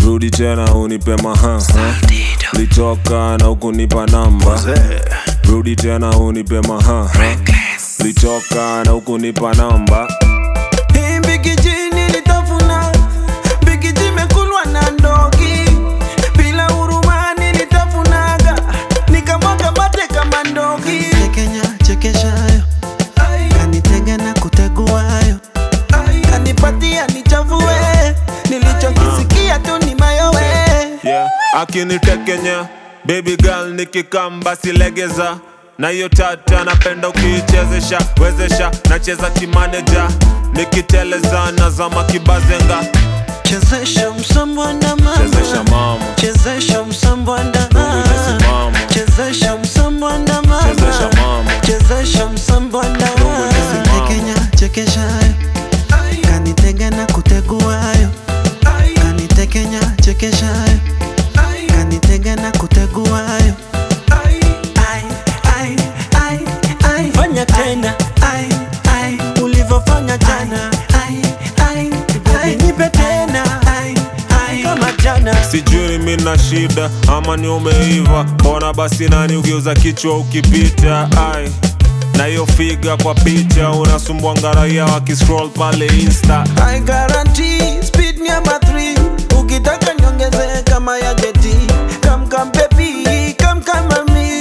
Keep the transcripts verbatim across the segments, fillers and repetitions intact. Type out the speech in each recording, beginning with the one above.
rudi tena unipe maha. Litoka na ukunipa namba, rudi tena unipe maha. Litoka na ukunipa namba. Hii bigiji nilitafuna, bigiji mekulwa na ndogi. Bila huruma nilitafunaga, nikamwaga mate kama ndogi. Kenya chekeshayo, kanitega na kuteguayo, kanipatia nichafue, nilichokisikia tu ni mayowe. Yeah, akinitekenya baby girl nikikamba silegeza. Na hiyo tata napenda ukichezesha, wezesha nacheza kimaneja. Nikiteleza nazama kibazenga. chezesha msambwanda mama, Chezesha mama, chezesha msambwanda mama, chezesha msambwanda mama, chezesha mama, chezesha msambwanda mama. Kenya chekeshayo, kanitega na kuteguayo, kanitekenya chekeshayo, kanitega na kuteguayo. Fanya tena ai ai ulivofanya jana, ai ai ai nipe tena ai ai kama jana. Sijui mina shida ama ni umeiva, mbona basi nani ukiuza kichwa ukipita. Ai na hiyo figa kwa picha unasumbua ngaraia wakiscroll pale Insta. I guarantee speed number three. Ukitaka nyongeze kama ya jeti. Come come baby, come come mami.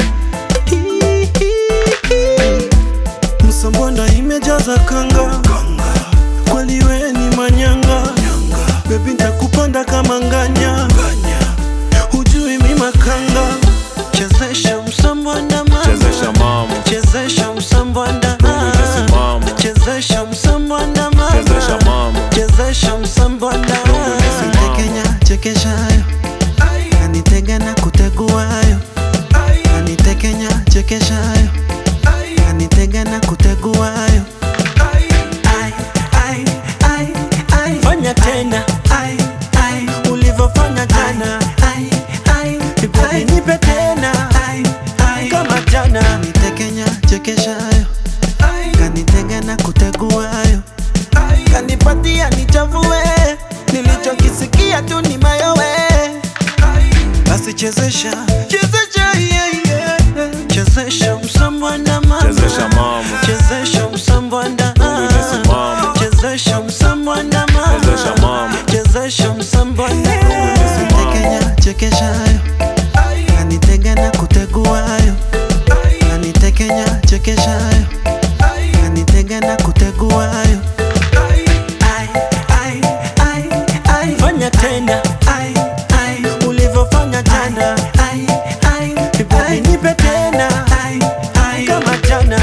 Msambwanda imejaza kanga, kweli we ni manyanga. Baby nitakupanda kama nganya, hujui mi makanga. Chezesha msambwanda mama, Chezesha mama, chezesha msambwanda mama, chezesha msambwanda mama, chezesha mama, chezesha msambwanda. Kenya chekeshayo, kanitega na kuteguayo, kanitekenya chekeshayo, kanitega na kuteguayo. Ai ai ai ai fanya tena ai ai ulivofanya jana, ai ai baby nipe tena ai ai kama jana. Kanitekenya chekeshayo, kanitega na kuteguayo, Kanipatia nichafue, nilichokisikia tu ni mayowe. basi chezesha Chezesha yeah yeah. chezesha msambwanda mama, chezesha mama, chezesha msambwanda mama, chezesha msambwanda mama, chezesha mama, chezesha msambwanda. Kenya chekeshayo, kanitega na kuteguayo, kanitekenya chekeshayo, kanitega na kuteguayo. Ai ai ai ai fanya tena ai ai ulivofanya jana, ai ai baby nipe tena ai ai kama jana.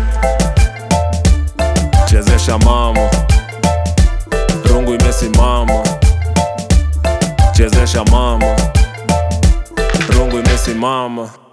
chezesha mama, rungu imesimama. Chezesha mama, rungu imesimama.